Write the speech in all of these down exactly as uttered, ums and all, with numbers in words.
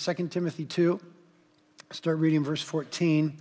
Second Timothy two. Start reading verse fourteen.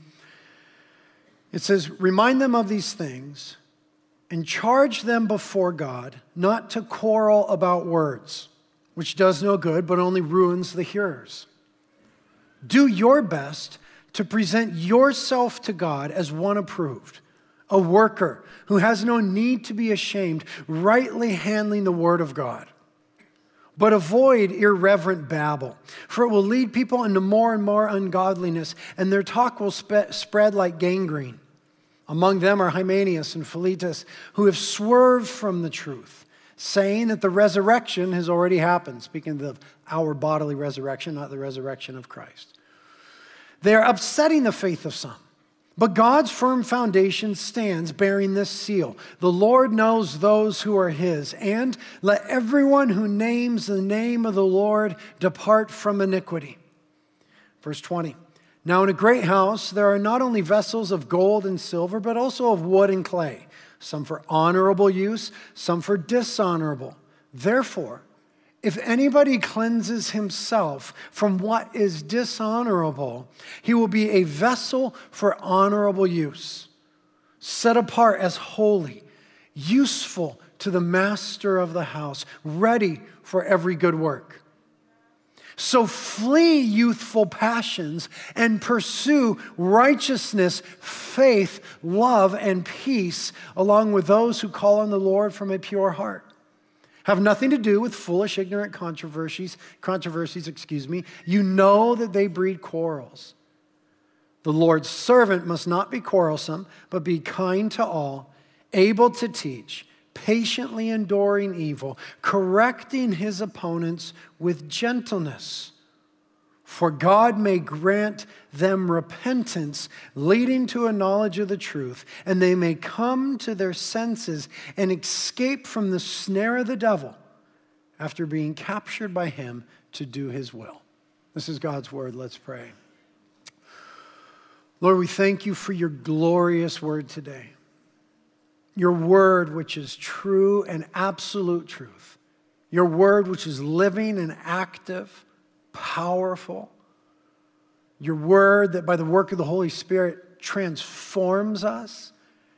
It says, remind them of these things and charge them before God not to quarrel about words, which does no good, but only ruins the hearers. Do your best to present yourself to God as one approved, a worker who has no need to be ashamed, rightly handling the word of God. But avoid irreverent babble, for it will lead people into more and more ungodliness, and their talk will spe- spread like gangrene. Among them are Hymenaeus and Philetus, who have swerved from the truth, saying that the resurrection has already happened. Speaking of our bodily resurrection, not the resurrection of Christ. They are upsetting the faith of some. But God's firm foundation stands bearing this seal. The Lord knows those who are his, and let everyone who names the name of the Lord depart from iniquity. Verse twenty. Now in a great house there are not only vessels of gold and silver, but also of wood and clay, some for honorable use, some for dishonorable. Therefore, if anybody cleanses himself from what is dishonorable, he will be a vessel for honorable use, set apart as holy, useful to the master of the house, ready for every good work. So flee youthful passions and pursue righteousness, faith, love, and peace, along with those who call on the Lord from a pure heart. Have nothing to do with foolish, ignorant controversies, controversies, excuse me. You know that they breed quarrels. The Lord's servant must not be quarrelsome, but be kind to all, able to teach, patiently enduring evil, correcting his opponents with gentleness. For God may grant them repentance, leading to a knowledge of the truth, and they may come to their senses and escape from the snare of the devil after being captured by him to do his will. This is God's word. Let's pray. Lord, we thank you for your glorious word today. Your word, which is true and absolute truth. Your word, which is living and active, powerful. Your word that by the work of the Holy Spirit transforms us.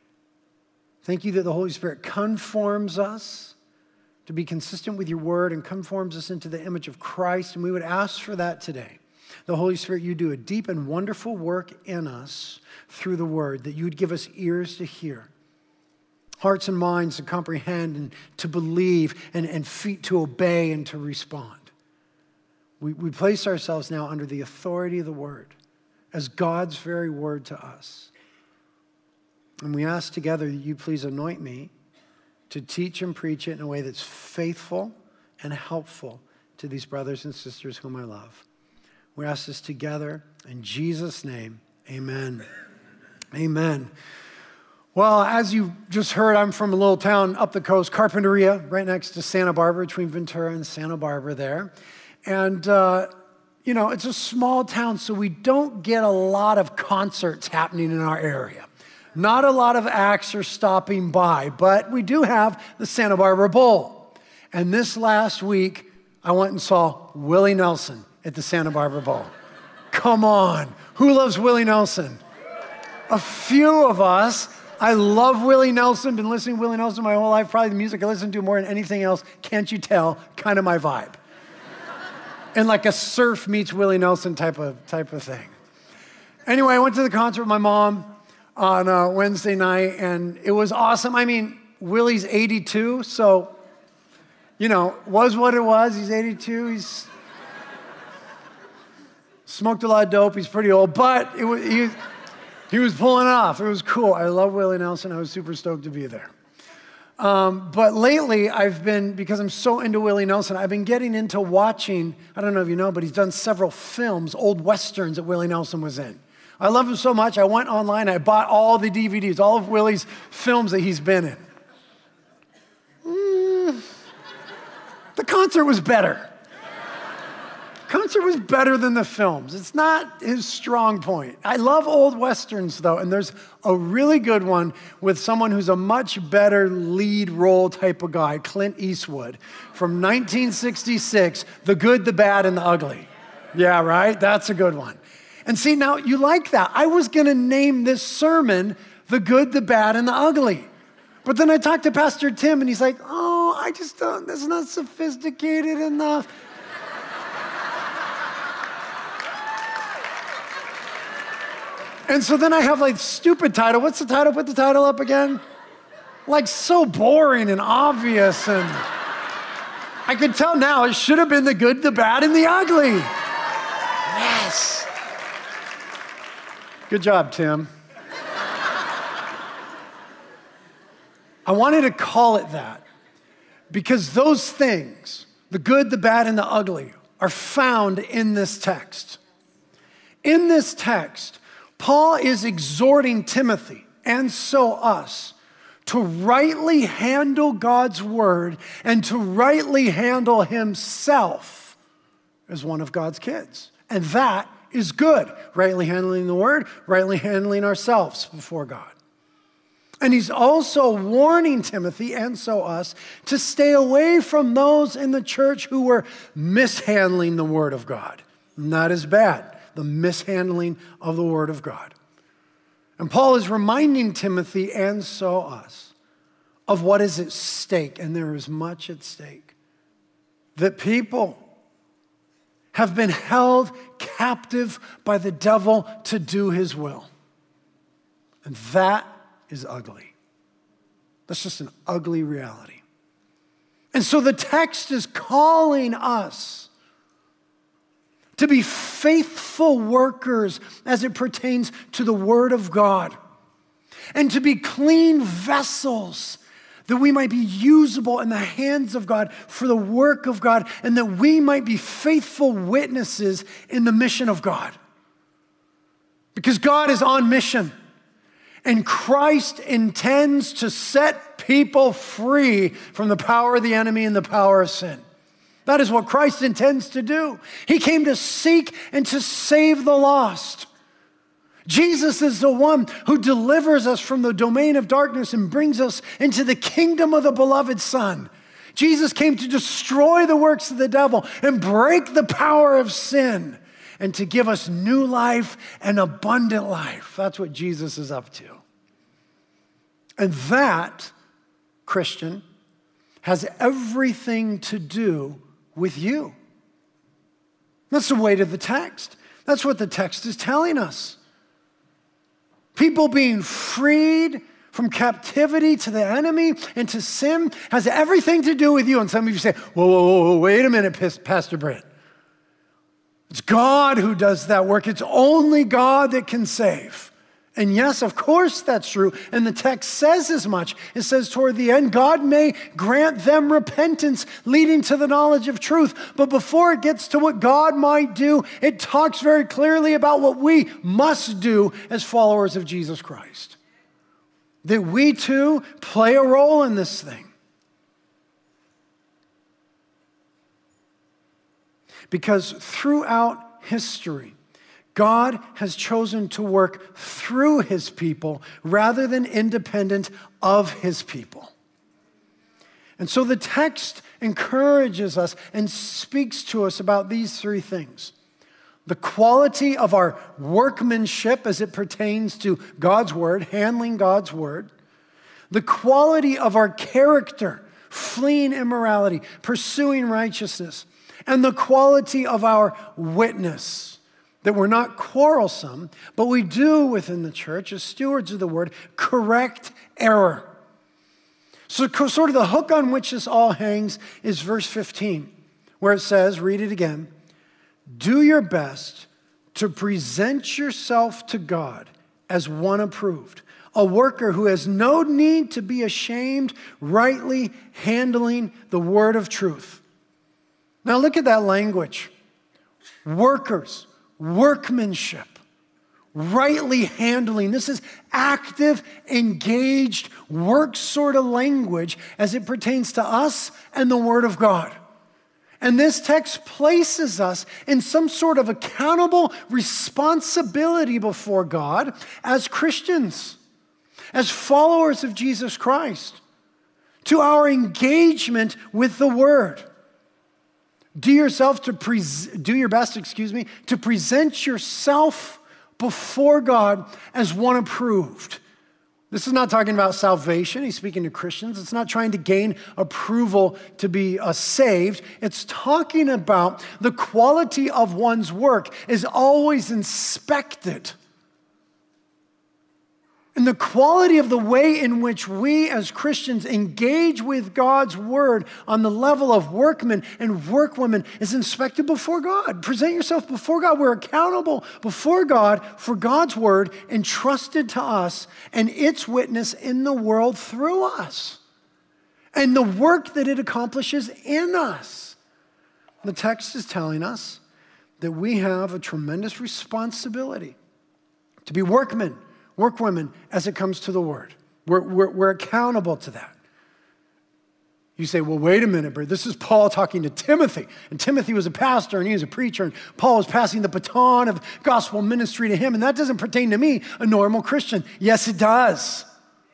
Thank you that the Holy Spirit conforms us to be consistent with your word and conforms us into the image of Christ. And we would ask for that today. The Holy Spirit, you do a deep and wonderful work in us through the word, that you would give us ears to hear, hearts and minds to comprehend and to believe, and, and feet to obey and to respond. We, we place ourselves now under the authority of the word as God's very word to us. And we ask together that you please anoint me to teach and preach it in a way that's faithful and helpful to these brothers and sisters whom I love. We ask this together in Jesus' name, amen. Amen. Well, as you just heard, I'm from a little town up the coast, Carpinteria, right next to Santa Barbara, between Ventura and Santa Barbara there. And, uh, you know, it's a small town, so we don't get a lot of concerts happening in our area. Not a lot of acts are stopping by, but we do have the Santa Barbara Bowl. And this last week, I went and saw Willie Nelson at the Santa Barbara Bowl. Come on. Who loves Willie Nelson? A few of us. I love Willie Nelson. Been listening to Willie Nelson my whole life. Probably the music I listen to more than anything else. Can't you tell? Kind of my vibe. And like a surf meets Willie Nelson type of type of thing. Anyway, I went to the concert with my mom on uh, Wednesday night, and it was awesome. I mean, Willie's eighty-two, so, you know, was what it was. He's eighty-two. He's smoked a lot of dope. He's pretty old, but it was, he, he was pulling it off. It was cool. I love Willie Nelson. I was super stoked to be there. Um, but lately, I've been, because I'm so into Willie Nelson, I've been getting into watching, I don't know if you know, but he's done several films, old westerns that Willie Nelson was in. I love him so much, I went online, I bought all the D V Ds, all of Willie's films that he's been in. Mm, the concert was better. Concert was better than the films. It's not his strong point. I love old westerns, though, and there's a really good one with someone who's a much better lead role type of guy, Clint Eastwood, from nineteen sixty-six, The Good, the Bad, and the Ugly. Yeah, right? That's a good one. And see, now you like that. I was going to name this sermon The Good, the Bad, and the Ugly. But then I talked to Pastor Tim, and he's like, oh, I just don't, that's not sophisticated enough. And so then I have like stupid title. What's the title? Put the title up again. Like so boring and obvious. And I could tell now it should have been The Good, the Bad, and the Ugly. Yes. Good job, Tim. I wanted to call it that because those things, the good, the bad, and the ugly, are found in this text. In this text, Paul is exhorting Timothy, and so us, to rightly handle God's word and to rightly handle himself as one of God's kids. And that is good, rightly handling the word, rightly handling ourselves before God. And he's also warning Timothy, and so us, to stay away from those in the church who were mishandling the word of God. And that is bad, the mishandling of the word of God. And Paul is reminding Timothy, and so us, of what is at stake, and there is much at stake. That people have been held captive by the devil to do his will. And that is ugly. That's just an ugly reality. And so the text is calling us to be faithful workers as it pertains to the word of God, and to be clean vessels that we might be usable in the hands of God for the work of God, and that we might be faithful witnesses in the mission of God. Because God is on mission. And Christ intends to set people free from the power of the enemy and the power of sin. That is what Christ intends to do. He came to seek and to save the lost. Jesus is the one who delivers us from the domain of darkness and brings us into the kingdom of the beloved Son. Jesus came to destroy the works of the devil and break the power of sin, and to give us new life and abundant life. That's what Jesus is up to. And that, Christian, has everything to do with you. That's the weight of the text. That's what the text is telling us. People being freed from captivity to the enemy and to sin has everything to do with you. And some of you say, whoa, whoa, whoa, whoa wait a minute, Pastor Brent. It's God who does that work. It's only God that can save. And yes, of course that's true. And the text says as much. It says toward the end, God may grant them repentance leading to the knowledge of truth. But before it gets to what God might do, it talks very clearly about what we must do as followers of Jesus Christ. That we too play a role in this thing. Because throughout history, God has chosen to work through his people rather than independent of his people. And so the text encourages us and speaks to us about these three things. The quality of our workmanship as it pertains to God's word, handling God's word. The quality of our character, fleeing immorality, pursuing righteousness. And the quality of our witness, that we're not quarrelsome, but we do within the church, as stewards of the word, correct error. So sort of the hook on which this all hangs is verse fifteen, where it says, read it again, do your best to present yourself to God as one approved, a worker who has no need to be ashamed, rightly handling the word of truth. Now look at that language. Workers, workmanship, rightly handling. This is active, engaged, work sort of language as it pertains to us and the Word of God. And this text places us in some sort of accountable responsibility before God as Christians, as followers of Jesus Christ, to our engagement with the Word. Do yourself to pres- do your best, excuse me, to present yourself before God as one approved. This is not talking about salvation. He's speaking to Christians. It's not trying to gain approval to be uh, saved. It's talking about the quality of one's work is always inspected. And the quality of the way in which we as Christians engage with God's word on the level of workmen and workwomen is inspected before God. Present yourself before God. We're accountable before God for God's word entrusted to us and its witness in the world through us and the work that it accomplishes in us. The text is telling us that we have a tremendous responsibility to be workmen, workwomen as it comes to the word. We're, we're, we're accountable to that. You say, well, wait a minute, Bert. This is Paul talking to Timothy. And Timothy was a pastor and he was a preacher. And Paul was passing the baton of gospel ministry to him. And that doesn't pertain to me, a normal Christian. Yes, it does.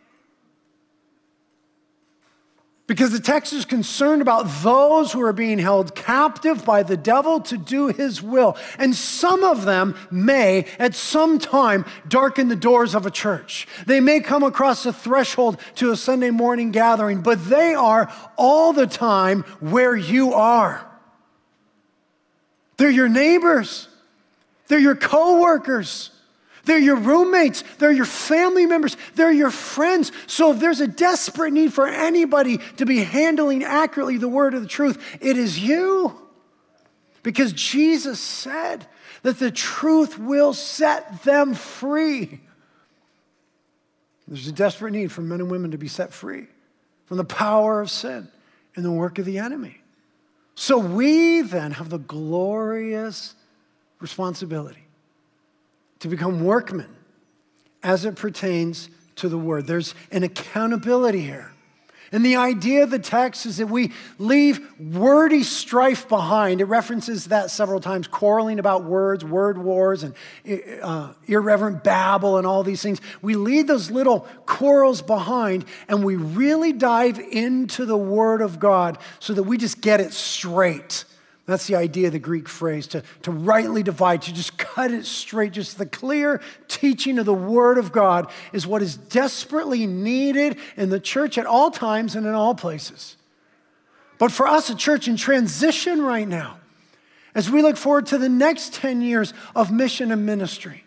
Because the text is concerned about those who are being held captive by the devil to do his will. And some of them may, at some time, darken the doors of a church. They may come across the threshold to a Sunday morning gathering, but they are all the time where you are. They're your neighbors. They're your coworkers. They're your roommates. They're your family members. They're your friends. So if there's a desperate need for anybody to be handling accurately the word of the truth, it is you. Because Jesus said that the truth will set them free. There's a desperate need for men and women to be set free from the power of sin and the work of the enemy. So we then have the glorious responsibility to become workmen as it pertains to the word. There's an accountability here. And the idea of the text is that we leave wordy strife behind. It references that several times, quarreling about words, word wars, and uh, irreverent babble and all these things. We leave those little quarrels behind and we really dive into the word of God so that we just get it straight. That's the idea of the Greek phrase, to, to rightly divide, to just cut it straight. Just the clear teaching of the Word of God is what is desperately needed in the church at all times and in all places. But for us, a church in transition right now, as we look forward to the next ten years of mission and ministry,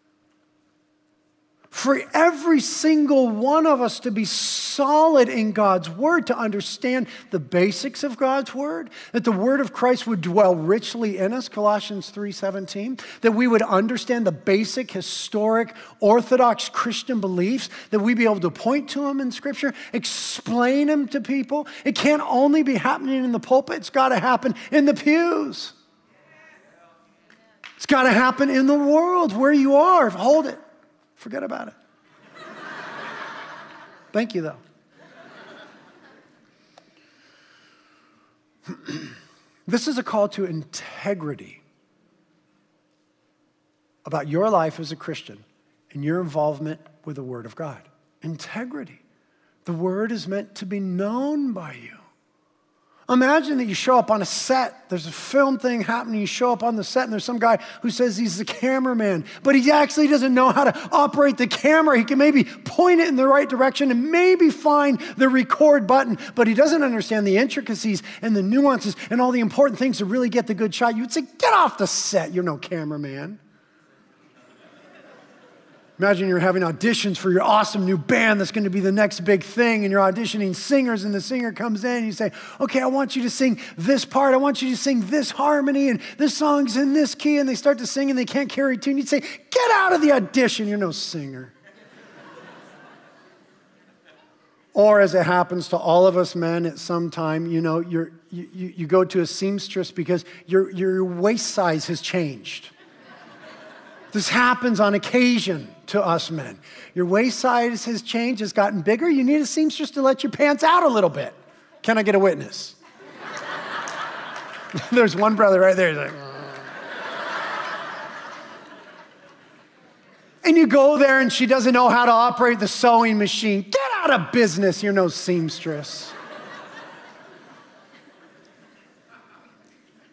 for every single one of us to be solid in God's word, to understand the basics of God's word, that the word of Christ would dwell richly in us, Colossians three seventeen, that we would understand the basic, historic, orthodox Christian beliefs, that we be able to point to them in Scripture, explain them to people. It can't only be happening in the pulpit, it's got to happen in the pews. It's got to happen in the world where you are. Hold it. Forget about it. Thank you, though. This is a call to integrity about your life as a Christian and your involvement with the Word of God. Integrity. The Word is meant to be known by you. Imagine that you show up on a set, there's a film thing happening, you show up on the set and there's some guy who says he's the cameraman, but he actually doesn't know how to operate the camera. He can maybe point it in the right direction and maybe find the record button, but he doesn't understand the intricacies and the nuances and all the important things to really get the good shot. You would say, get off the set, you're no cameraman. Imagine you're having auditions for your awesome new band that's going to be the next big thing, and you're auditioning singers, and the singer comes in and you say, okay, I want you to sing this part. I want you to sing this harmony, and this song's in this key, and they start to sing and they can't carry a tune. You'd say, get out of the audition. You're no singer. Or as it happens to all of us men at some time, you know, you're, you, you, you go to a seamstress because your, your waist size has changed. This happens on occasion to us men. Your waist size has changed, it's gotten bigger. You need a seamstress to let your pants out a little bit. Can I get a witness? There's one brother right there. He's like, and you go there and she doesn't know how to operate the sewing machine. Get out of business, you're no seamstress.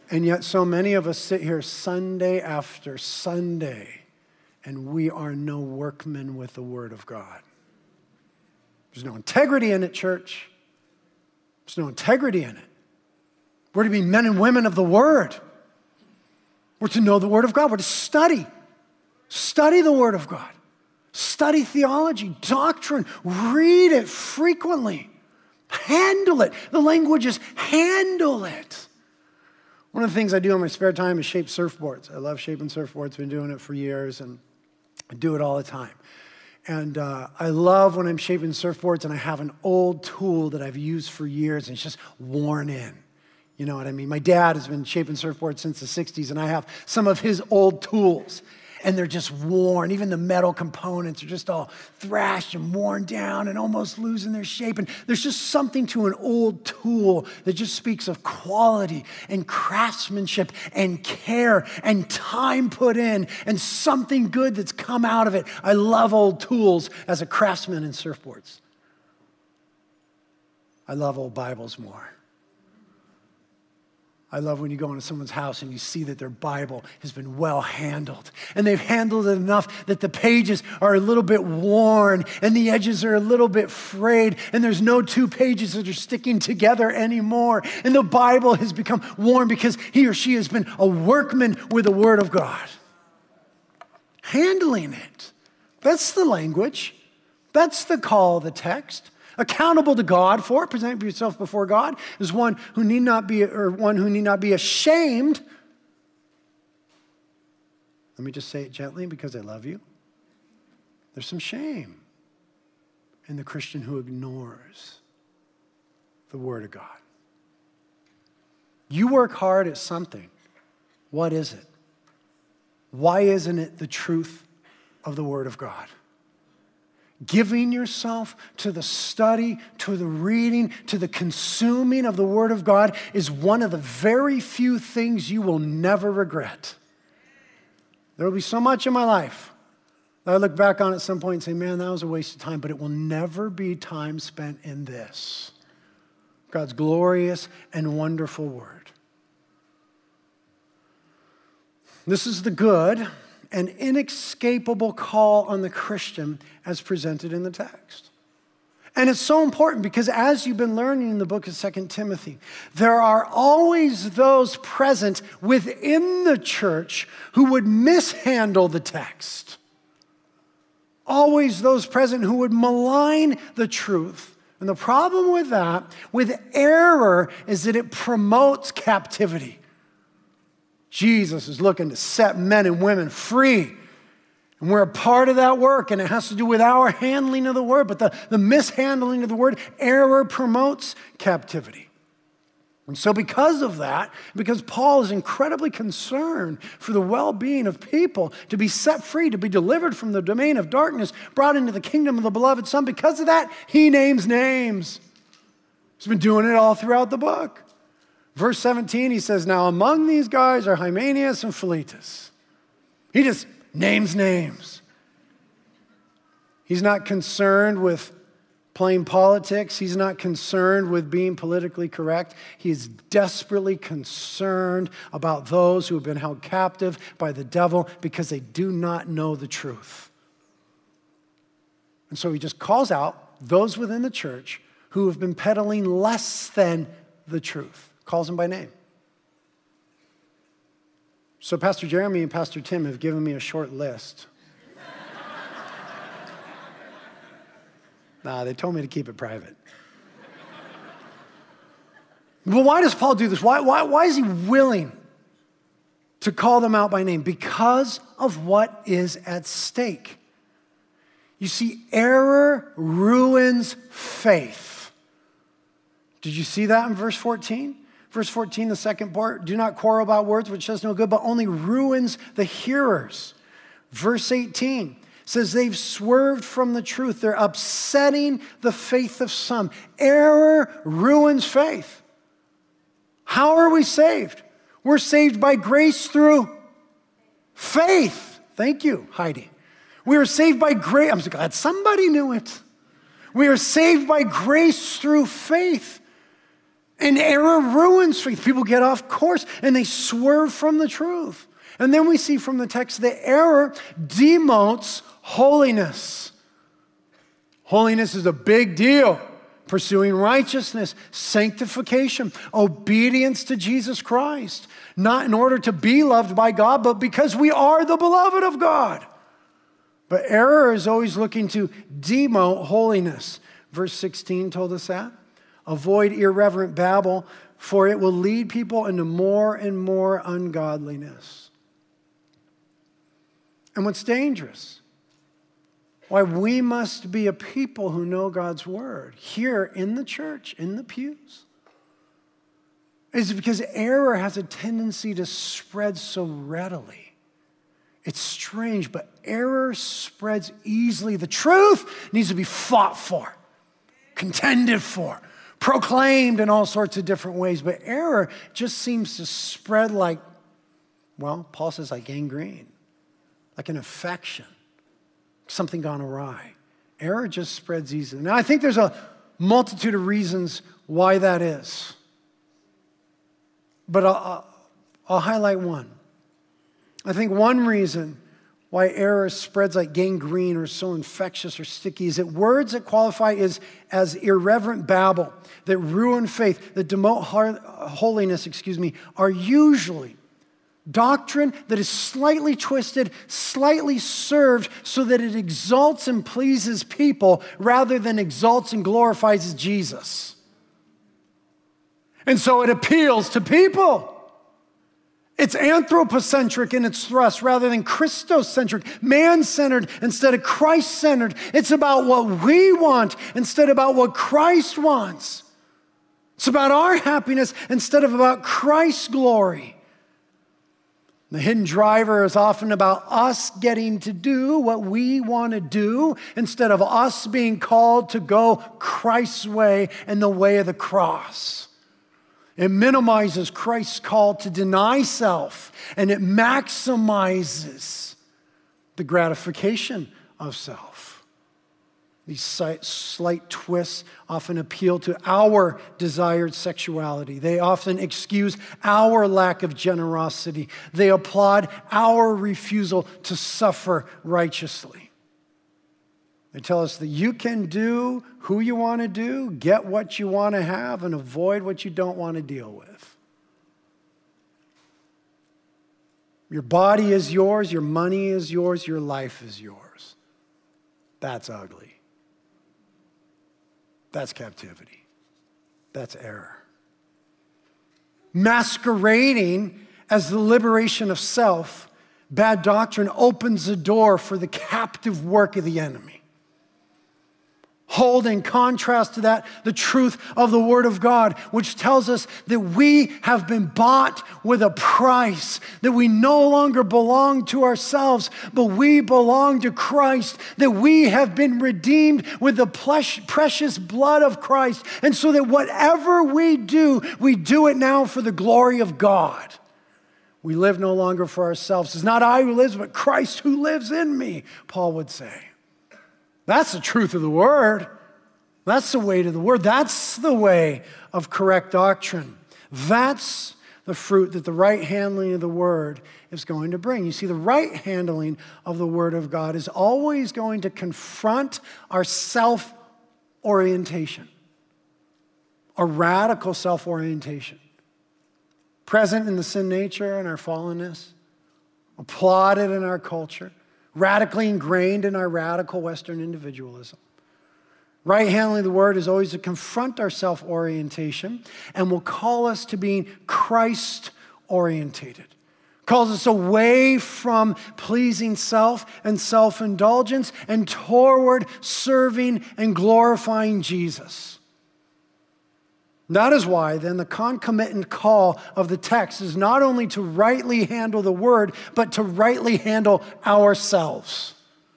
And yet so many of us sit here Sunday after Sunday, and we are no workmen with the Word of God. There's no integrity in it, church. There's no integrity in it. We're to be men and women of the Word. We're to know the Word of God. We're to study. Study the Word of God. Study theology, doctrine. Read it frequently. Handle it. The language is handle it. One of the things I do in my spare time is shape surfboards. I love shaping surfboards. I've been doing it for years, and I do it all the time. And uh, I love when I'm shaping surfboards and I have an old tool that I've used for years and it's just worn in. You know what I mean? My dad has been shaping surfboards since the sixties, and I have some of his old tools. And they're just worn. Even the metal components are just all thrashed and worn down and almost losing their shape. And there's just something to an old tool that just speaks of quality and craftsmanship and care and time put in and something good that's come out of it. I love old tools as a craftsman in surfboards. I love old Bibles more. I love when you go into someone's house and you see that their Bible has been well handled. And they've handled it enough that the pages are a little bit worn and the edges are a little bit frayed and there's no two pages that are sticking together anymore. And the Bible has become worn because he or she has been a workman with the Word of God. Handling it. That's the language. That's the call of the text. Accountable to God for it, present yourself before God as one who need not be, or one who need not be ashamed. Let me just say it gently because I love you. There's some shame in the Christian who ignores the Word of God. You work hard at something. What is it? Why isn't it the truth of the Word of God? Giving yourself to the study, to the reading, to the consuming of the Word of God is one of the very few things you will never regret. There will be so much in my life that I look back on at some point and say, man, that was a waste of time, but it will never be time spent in this. God's glorious and wonderful Word. This is the good an inescapable call on the Christian as presented in the text. And it's so important because as you've been learning in the book of Second Timothy, there are always those present within the church who would mishandle the text. Always those present who would malign the truth. And the problem with that, with error, is that it promotes captivity. Jesus is looking to set men and women free. And we're a part of that work, and it has to do with our handling of the Word. But the, the mishandling of the Word, error promotes captivity. And so because of that, because Paul is incredibly concerned for the well-being of people to be set free, to be delivered from the domain of darkness, brought into the kingdom of the beloved Son, because of that, he names names. He's been doing it all throughout the book. Verse seventeen, he says, now among these guys are Hymenaeus and Philetus. He just names names. He's not concerned with playing politics. He's not concerned with being politically correct. He is desperately concerned about those who have been held captive by the devil because they do not know the truth. And so he just calls out those within the church who have been peddling less than the truth. Calls them by name. So Pastor Jeremy and Pastor Tim have given me a short list. Nah, they told me to keep it private. Well, why does Paul do this? Why, why, why is he willing to call them out by name? Because of what is at stake. You see, error ruins faith. Did you see that in verse fourteen? Verse fourteen, the second part, do not quarrel about words, which does no good, but only ruins the hearers. Verse eighteen says they've swerved from the truth. They're upsetting the faith of some. Error ruins faith. How are we saved? We're saved by grace through faith. Thank you, Heidi. We are saved by grace. I'm so glad somebody knew it. We are saved by grace through faith. And error ruins faith. People get off course and they swerve from the truth. And then we see from the text that error demotes holiness. Holiness is a big deal. Pursuing righteousness, sanctification, obedience to Jesus Christ. Not in order to be loved by God, but because we are the beloved of God. But error is always looking to demote holiness. Verse sixteen told us that. Avoid irreverent babble, for it will lead people into more and more ungodliness. And what's dangerous, why we must be a people who know God's word here in the church, in the pews, is because error has a tendency to spread so readily. It's strange, but error spreads easily. The truth needs to be fought for, contended for, proclaimed in all sorts of different ways. But error just seems to spread like, well, Paul says like gangrene, like an infection, something gone awry. Error just spreads easily. Now, I think there's a multitude of reasons why that is. But I'll, I'll highlight one. I think one reason why error spreads like gangrene or so infectious or sticky is that words that qualify as, as irreverent babble, that ruin faith, that demote holiness, excuse me, are usually doctrine that is slightly twisted, slightly served so that it exalts and pleases people rather than exalts and glorifies Jesus. And so it appeals to people. It's anthropocentric in its thrust rather than Christocentric, man-centered instead of Christ-centered. It's about what we want instead of about what Christ wants. It's about our happiness instead of about Christ's glory. The hidden driver is often about us getting to do what we want to do instead of us being called to go Christ's way and the way of the cross. It minimizes Christ's call to deny self, and it maximizes the gratification of self. These slight twists often appeal to our desired sexuality. They often excuse our lack of generosity. They applaud our refusal to suffer righteously. They tell us that you can do who you want to do, get what you want to have, and avoid what you don't want to deal with. Your body is yours, your money is yours, your life is yours. That's ugly. That's captivity. That's error. Masquerading as the liberation of self, bad doctrine opens the door for the captive work of the enemy. Hold in contrast to that the truth of the Word of God, which tells us that we have been bought with a price, that we no longer belong to ourselves, but we belong to Christ, that we have been redeemed with the precious blood of Christ, and so that whatever we do, we do it now for the glory of God. We live no longer for ourselves. It's not I who lives, but Christ who lives in me, Paul would say. That's the truth of the Word. That's the way to the Word. That's the way of correct doctrine. That's the fruit that the right handling of the Word is going to bring. You see, the right handling of the Word of God is always going to confront our self-orientation, our radical self-orientation, present in the sin nature and our fallenness, applauded in our culture, radically ingrained in our radical Western individualism. Right handling the Word is always to confront our self-orientation and will call us to being Christ-orientated. Calls us away from pleasing self and self-indulgence and toward serving and glorifying Jesus. That is why, then, the concomitant call of the text is not only to rightly handle the Word, but to rightly handle ourselves.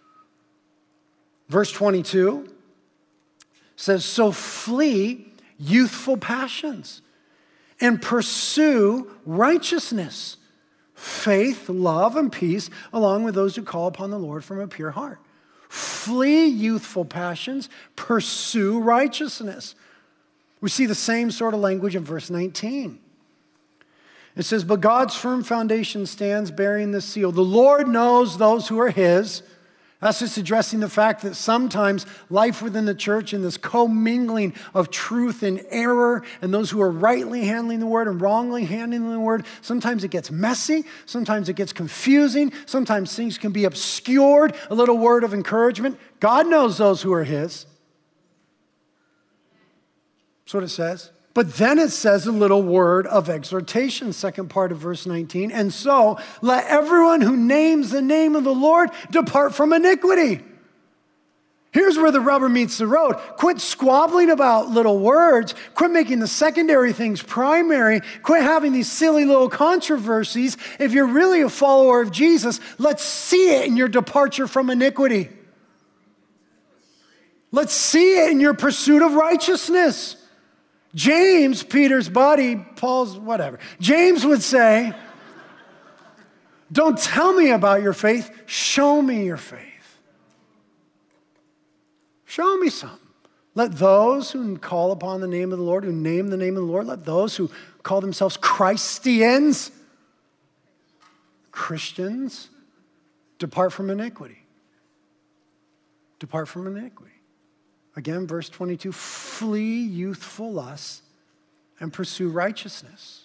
Verse twenty-two says, so flee youthful passions and pursue righteousness, faith, love, and peace, along with those who call upon the Lord from a pure heart. Flee youthful passions, pursue righteousness. We see the same sort of language in verse nineteen. It says, but God's firm foundation stands bearing this seal. The Lord knows those who are his. That's just addressing the fact that sometimes life within the church and this commingling of truth and error and those who are rightly handling the word and wrongly handling the word, sometimes it gets messy, sometimes it gets confusing, sometimes things can be obscured. A little word of encouragement. God knows those who are his. That's what it says. But then it says a little word of exhortation, second part of verse nineteen. And so, let everyone who names the name of the Lord depart from iniquity. Here's where the rubber meets the road. Quit squabbling about little words. Quit making the secondary things primary. Quit having these silly little controversies. If you're really a follower of Jesus, let's see it in your departure from iniquity. Let's see it in your pursuit of righteousness. James, Peter's buddy, Paul's whatever. James would say, don't tell me about your faith, show me your faith. Show me something. Let those who call upon the name of the Lord, who name the name of the Lord, let those who call themselves Christians, Christians, depart from iniquity. Depart from iniquity. Again, verse twenty-two, flee youthful lusts and pursue righteousness.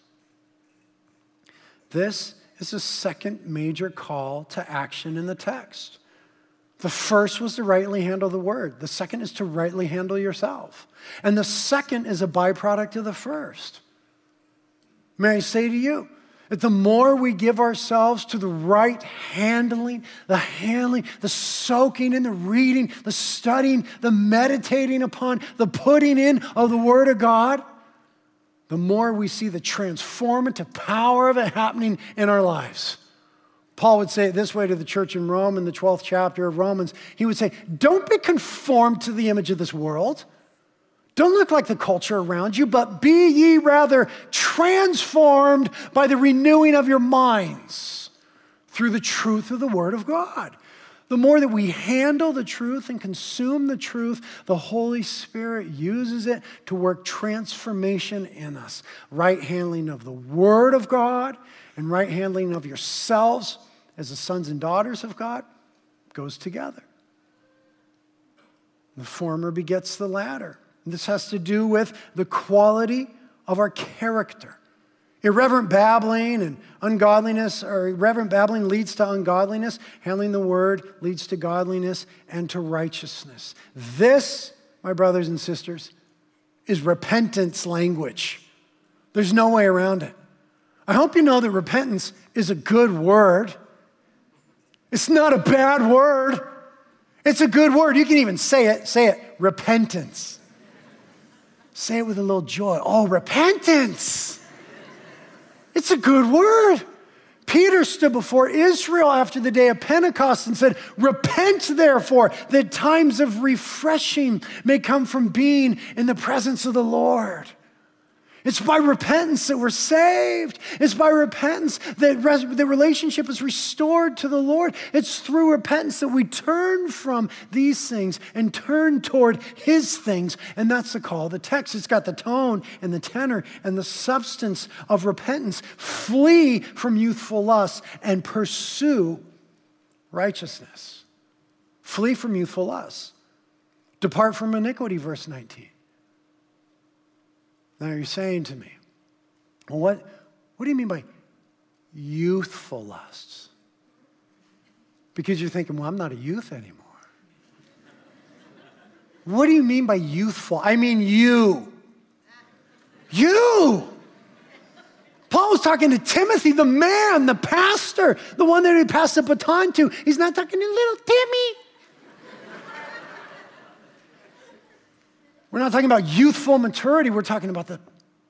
This is the second major call to action in the text. The first was to rightly handle the word. The second is to rightly handle yourself. And the second is a byproduct of the first. May I say to you, that the more we give ourselves to the right handling, the handling, the soaking in, the reading, the studying, the meditating upon, the putting in of the Word of God, the more we see the transformative power of it happening in our lives. Paul would say it this way to the church in Rome in the twelfth chapter of Romans. He would say, don't be conformed to the image of this world. Don't look like the culture around you, but be ye rather transformed by the renewing of your minds through the truth of the Word of God. The more that we handle the truth and consume the truth, the Holy Spirit uses it to work transformation in us. Right handling of the Word of God and right handling of yourselves as the sons and daughters of God goes together. The former begets the latter. This has to do with the quality of our character. Irreverent babbling and ungodliness, or irreverent babbling leads to ungodliness. Handling the word leads to godliness and to righteousness. This, my brothers and sisters, is repentance language. There's no way around it. I hope you know that repentance is a good word. It's not a bad word. It's a good word. You can even say it. Say it. Repentance. Say it with a little joy. Oh, repentance. It's a good word. Peter stood before Israel after the day of Pentecost and said, repent therefore, that times of refreshing may come from being in the presence of the Lord. It's by repentance that we're saved. It's by repentance that res- the relationship is restored to the Lord. It's through repentance that we turn from these things and turn toward his things. And that's the call of the text. It's got the tone and the tenor and the substance of repentance. Flee from youthful lusts and pursue righteousness. Flee from youthful lusts. Depart from iniquity, verse nineteen. Now you're saying to me, well, what, what do you mean by youthful lusts? Because you're thinking, well, I'm not a youth anymore. What do you mean by youthful? I mean you. You. Paul was talking to Timothy, the man, the pastor, the one that he passed the baton to. He's not talking to little Timmy. We're not talking about youthful maturity. We're talking about the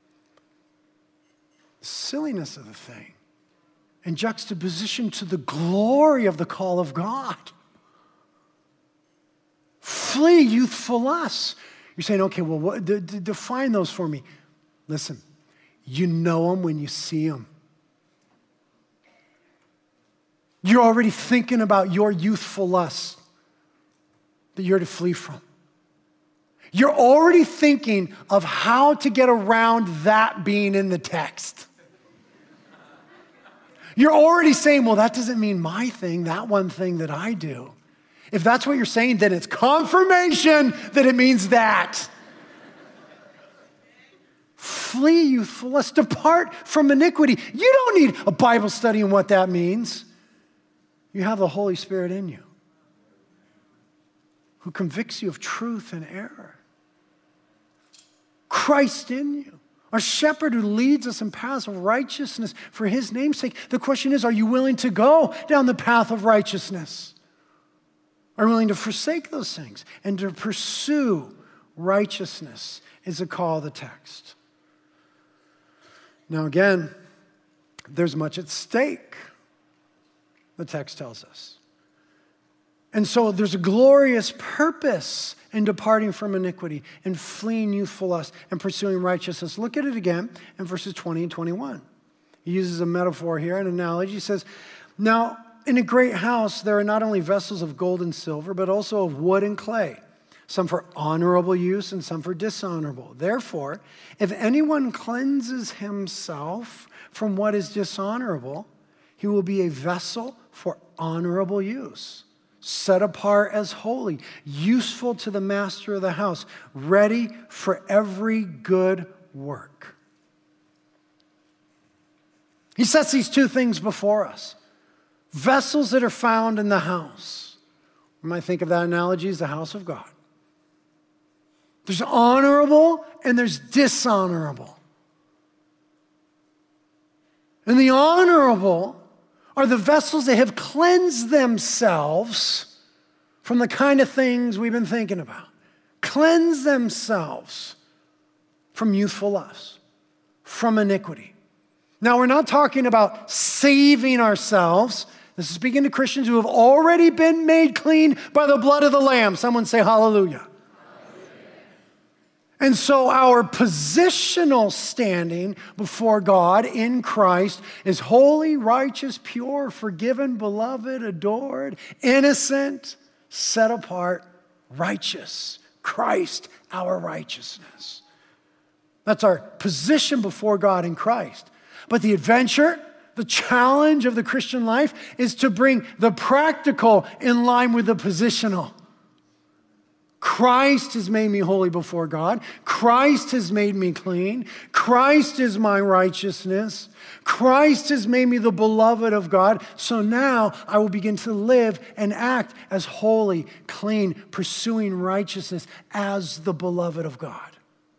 silliness of the thing in juxtaposition to the glory of the call of God. Flee youthful lusts. You're saying, okay, well, what, d- d- define those for me. Listen, you know them when you see them. You're already thinking about your youthful lusts that you're to flee from. You're already thinking of how to get around that being in the text. You're already saying, well, that doesn't mean my thing, that one thing that I do. If that's what you're saying, then it's confirmation that it means that. Flee youthful lust, depart from iniquity. You don't need a Bible study on what that means. You have the Holy Spirit in you who convicts you of truth and error. Christ in you, our shepherd who leads us in paths of righteousness for his name's sake. The question is, are you willing to go down the path of righteousness? Are you willing to forsake those things and to pursue righteousness is the call of the text. Now again, there's much at stake, the text tells us. And so there's a glorious purpose in departing from iniquity and fleeing youthful lust and pursuing righteousness. Look at it again in verses twenty and twenty-one. He uses a metaphor here, an analogy. He says, now in a great house there are not only vessels of gold and silver, but also of wood and clay, some for honorable use and some for dishonorable. Therefore, if anyone cleanses himself from what is dishonorable, he will be a vessel for honorable use, set apart as holy, useful to the master of the house, ready for every good work. He sets these two things before us. Vessels that are found in the house. You might think of that analogy as the house of God. There's honorable and there's dishonorable. And the honorable are the vessels that have cleansed themselves from the kind of things we've been thinking about. Cleanse themselves from youthful lust, from iniquity. Now, we're not talking about saving ourselves. This is speaking to Christians who have already been made clean by the blood of the Lamb. Someone say hallelujah. And so our positional standing before God in Christ is holy, righteous, pure, forgiven, beloved, adored, innocent, set apart, righteous. Christ, our righteousness. That's our position before God in Christ. But the adventure, the challenge of the Christian life is to bring the practical in line with the positional. Christ has made me holy before God. Christ has made me clean. Christ is my righteousness. Christ has made me the beloved of God. So now I will begin to live and act as holy, clean, pursuing righteousness as the beloved of God.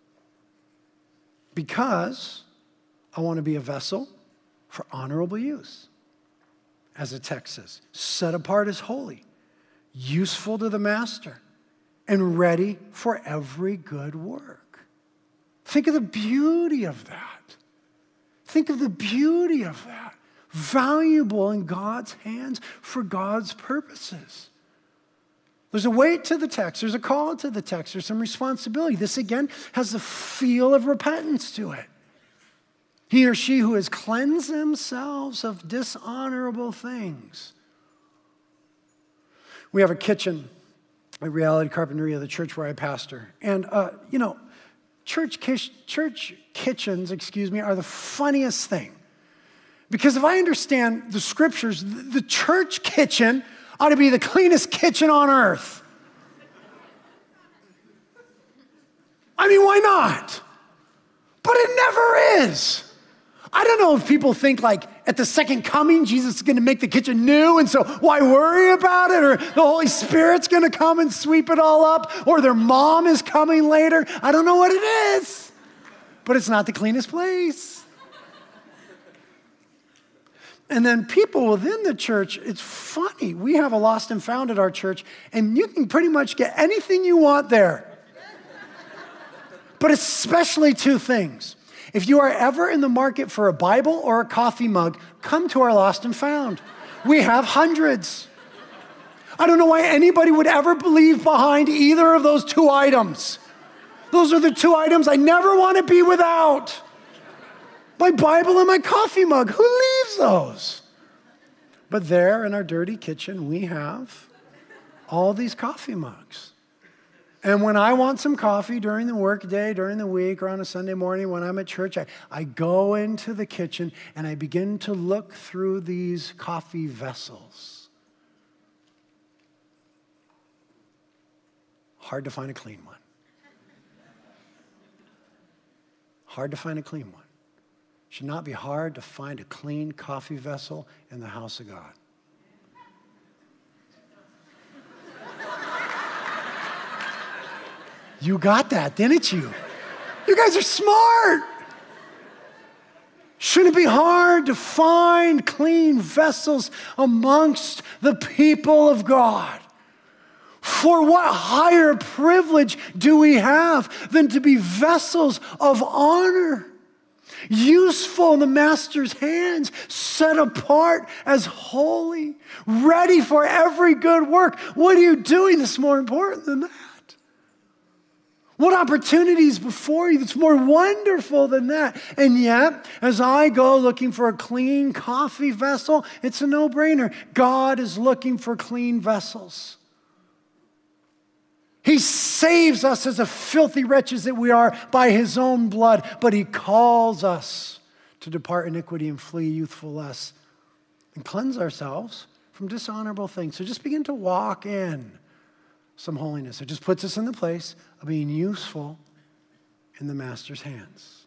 Because I want to be a vessel for honorable use. As the text says, set apart as holy, useful to the master, and ready for every good work. Think of the beauty of that. Think of the beauty of that. Valuable in God's hands for God's purposes. There's a weight to the text. There's a call to the text. There's some responsibility. This, again, has the feel of repentance to it. He or she who has cleansed themselves of dishonorable things. We have a kitchen at Reality Carpinteria, the church where I pastor. And, uh, you know, church, ki- church kitchens, excuse me, are the funniest thing. Because if I understand the scriptures, the church kitchen ought to be the cleanest kitchen on earth. I mean, why not? But it never is. I don't know if people think like at the second coming, Jesus is going to make the kitchen new, and so why worry about it? Or the Holy Spirit's going to come and sweep it all up, or their mom is coming later. I don't know what it is, but it's not the cleanest place. And then people within the church, it's funny. We have a lost and found at our church, and you can pretty much get anything you want there. But especially two things. If you are ever in the market for a Bible or a coffee mug, come to our Lost and Found. We have hundreds. I don't know why anybody would ever leave behind either of those two items. Those are the two items I never want to be without. My Bible and my coffee mug. Who leaves those? But there in our dirty kitchen, we have all these coffee mugs. And when I want some coffee during the workday, during the week, or on a Sunday morning when I'm at church, I, I go into the kitchen and I begin to look through these coffee vessels. Hard to find a clean one. Hard to find a clean one. Should not be hard to find a clean coffee vessel in the house of God. You got that, didn't you? You guys are smart. Shouldn't it be hard to find clean vessels amongst the people of God? For what higher privilege do we have than to be vessels of honor? Useful in the Master's hands, set apart as holy, ready for every good work. What are you doing that's more important than that? What opportunities before you that's more wonderful than that? And yet, as I go looking for a clean coffee vessel, it's a no-brainer. God is looking for clean vessels. He saves us as a filthy wretches that we are by his own blood, but he calls us to depart iniquity and flee youthful lusts and cleanse ourselves from dishonorable things. So just begin to walk in some holiness. It just puts us in the place of being useful in the Master's hands.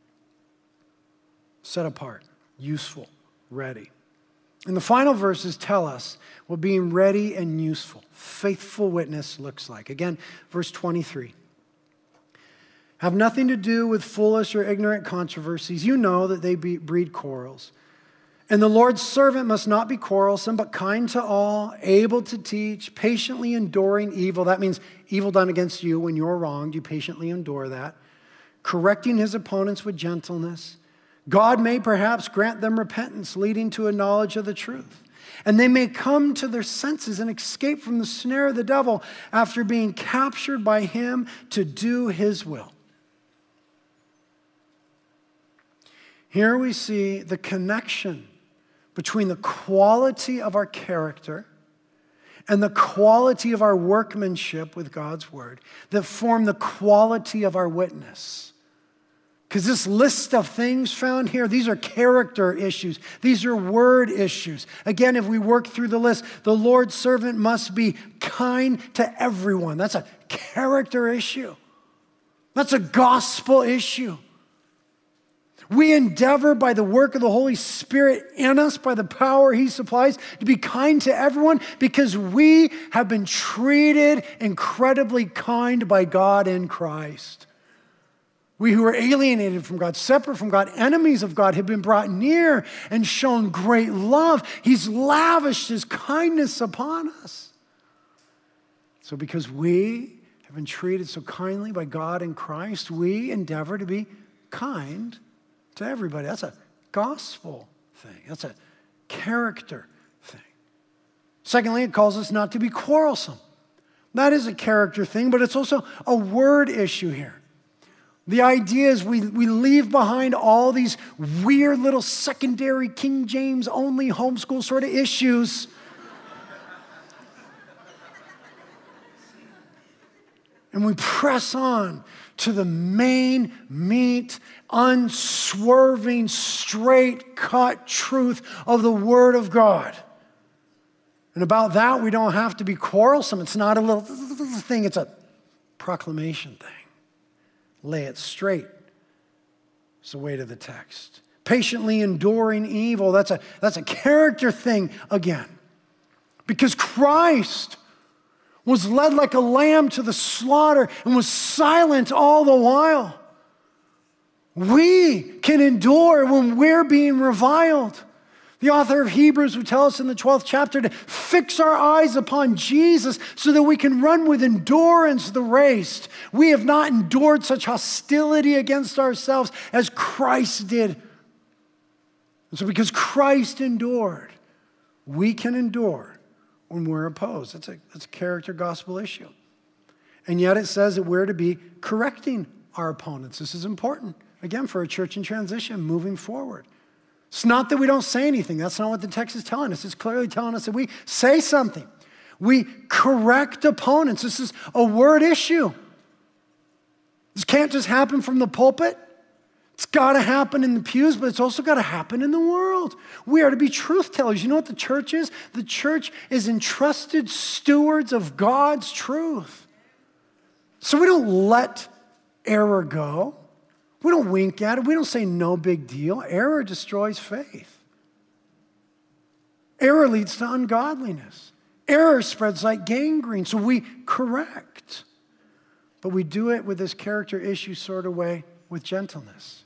Set apart, useful, ready. And the final verses tell us what being ready and useful, faithful witness looks like. Again, verse twenty-three. Have nothing to do with foolish or ignorant controversies. You know that they breed quarrels. And the Lord's servant must not be quarrelsome, but kind to all, able to teach, patiently enduring evil. That means evil done against you when you're wronged. You patiently endure that. Correcting his opponents with gentleness. God may perhaps grant them repentance, leading to a knowledge of the truth. And they may come to their senses and escape from the snare of the devil after being captured by him to do his will. Here we see the connection between the quality of our character and the quality of our workmanship with God's word that form the quality of our witness. Because this list of things found here, these are character issues. These are word issues. Again, if we work through the list, the Lord's servant must be kind to everyone. That's a character issue. That's a gospel issue. We endeavor by the work of the Holy Spirit in us, by the power he supplies, to be kind to everyone because we have been treated incredibly kind by God in Christ. We who are alienated from God, separate from God, enemies of God, have been brought near and shown great love. He's lavished his kindness upon us. So because we have been treated so kindly by God in Christ, we endeavor to be kind to everybody. That's a gospel thing. That's a character thing. Secondly, it calls us not to be quarrelsome. That is a character thing, but it's also a word issue here. The idea is we, we leave behind all these weird little secondary King James only homeschool sort of issues. And we press on to the main meat, unswerving, straight-cut truth of the Word of God. And about that, we don't have to be quarrelsome. It's not a little thing. It's a proclamation thing. Lay it straight. It's the weight of the text. Patiently enduring evil. That's a, that's a character thing again. Because Christ was led like a lamb to the slaughter and was silent all the while. We can endure when we're being reviled. The author of Hebrews would tell us in the twelfth chapter to fix our eyes upon Jesus so that we can run with endurance the race. We have not endured such hostility against ourselves as Christ did. And so because Christ endured, we can endure when we're opposed. That's a, that's a character gospel issue. And yet it says that we're to be correcting our opponents. This is important, again, for a church in transition, moving forward. It's not that we don't say anything. That's not what the text is telling us. It's clearly telling us that we say something. We correct opponents. This is a word issue. This can't just happen from the pulpit. It's got to happen in the pews, but it's also got to happen in the world. We are to be truth tellers. You know what the church is? The church is entrusted stewards of God's truth. So we don't let error go. We don't wink at it. We don't say no big deal. Error destroys faith. Error leads to ungodliness. Error spreads like gangrene. So we correct. But we do it with this character issue sort of way, with gentleness.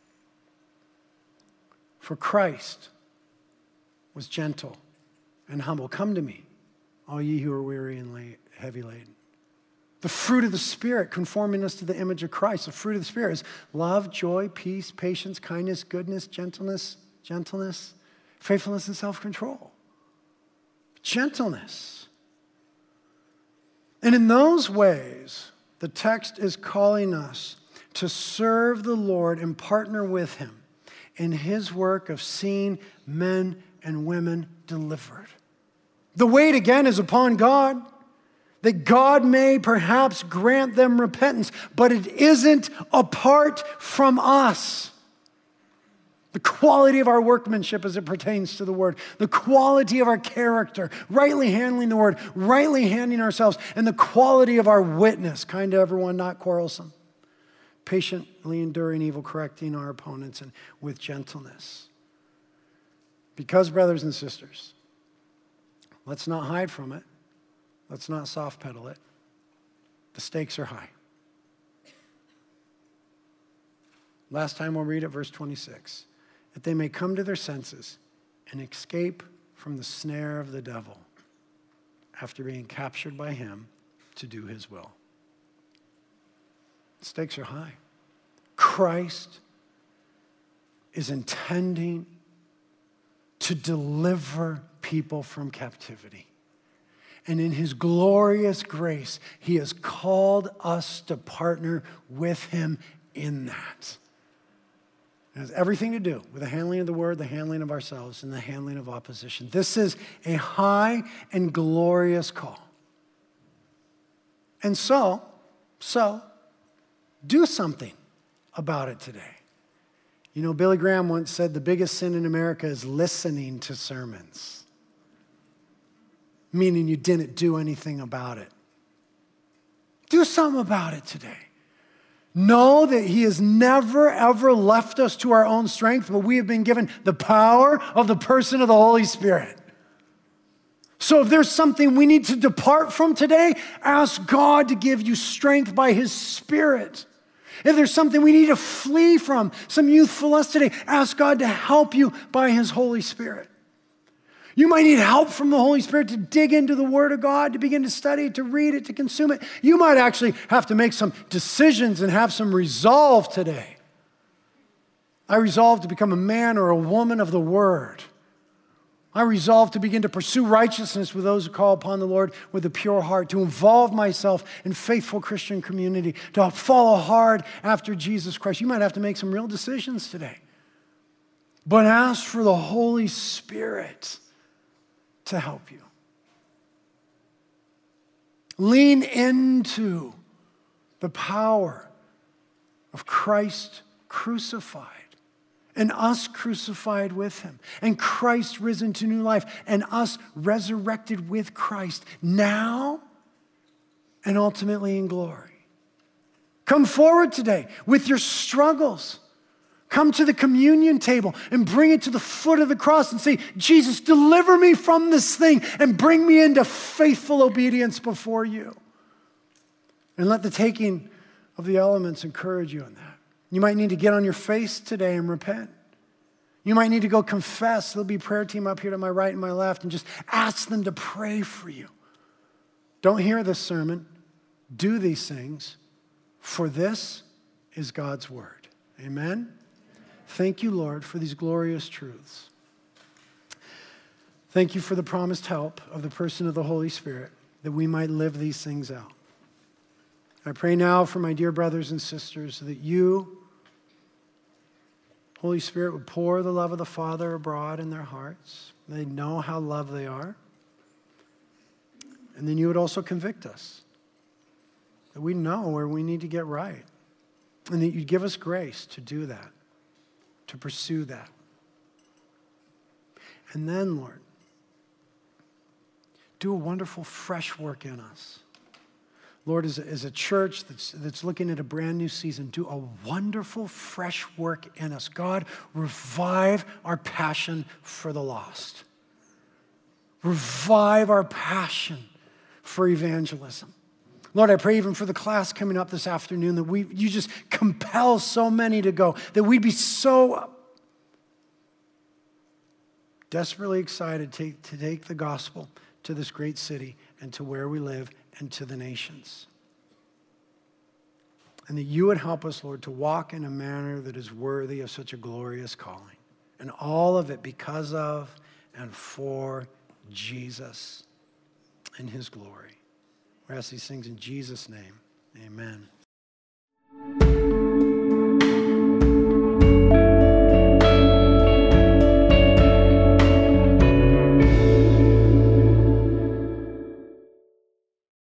For Christ was gentle and humble. Come to me, all ye who are weary and heavy laden. The fruit of the Spirit, conforming us to the image of Christ. The fruit of the Spirit is love, joy, peace, patience, kindness, goodness, gentleness, gentleness, faithfulness, and self-control. Gentleness. And in those ways, the text is calling us to serve the Lord and partner with him in his work of seeing men and women delivered. The weight, again, is upon God, that God may perhaps grant them repentance, but it isn't apart from us. The quality of our workmanship as it pertains to the word, the quality of our character, rightly handling the word, rightly handling ourselves, and the quality of our witness, kind to everyone, not quarrelsome, patiently enduring evil, correcting our opponents, and with gentleness. Because, brothers and sisters, let's not hide from it. Let's not soft pedal it. The stakes are high. Last time we'll read it, verse twenty-six. That they may come to their senses and escape from the snare of the devil after being captured by him to do his will. The stakes are high. Christ is intending to deliver people from captivity. And in his glorious grace, he has called us to partner with him in that. It has everything to do with the handling of the word, the handling of ourselves, and the handling of opposition. This is a high and glorious call. And so, so, do something about it today. You know, Billy Graham once said the biggest sin in America is listening to sermons, meaning you didn't do anything about it. Do something about it today. Know that he has never, ever left us to our own strength, but we have been given the power of the person of the Holy Spirit. So if there's something we need to depart from today, ask God to give you strength by his Spirit. If there's something we need to flee from, some youthful lust today, ask God to help you by his Holy Spirit. You might need help from the Holy Spirit to dig into the Word of God, to begin to study it, to read it, to consume it. You might actually have to make some decisions and have some resolve today. I resolve to become a man or a woman of the Word. I resolve to begin to pursue righteousness with those who call upon the Lord with a pure heart, to involve myself in faithful Christian community, to follow hard after Jesus Christ. You might have to make some real decisions today. But ask for the Holy Spirit to help you. Lean into the power of Christ crucified and us crucified with him, and Christ risen to new life and us resurrected with Christ now and ultimately in glory. Come forward today with your struggles. Come to the communion table and bring it to the foot of the cross and say, Jesus, deliver me from this thing and bring me into faithful obedience before you. And let the taking of the elements encourage you in that. You might need to get on your face today and repent. You might need to go confess. There'll be a prayer team up here to my right and my left, and just ask them to pray for you. Don't hear this sermon. Do these things, for this is God's word. Amen? Thank you, Lord, for these glorious truths. Thank you for the promised help of the person of the Holy Spirit, that we might live these things out. I pray now for my dear brothers and sisters that you, Holy Spirit, would pour the love of the Father abroad in their hearts. They know how loved they are. And then you would also convict us, that we know where we need to get right. And that you'd give us grace to do that, to pursue that. And then, Lord, do a wonderful fresh work in us. Lord, as a, as a church that's, that's looking at a brand new season, do a wonderful fresh work in us. God, revive our passion for the lost. Revive our passion for evangelism. Lord, I pray even for the class coming up this afternoon that we you just compel so many to go, that we'd be so desperately excited to, to take the gospel to this great city and to where we live and to the nations. And that you would help us, Lord, to walk in a manner that is worthy of such a glorious calling. And all of it because of and for Jesus and his glory. We ask these things in Jesus' name. Amen.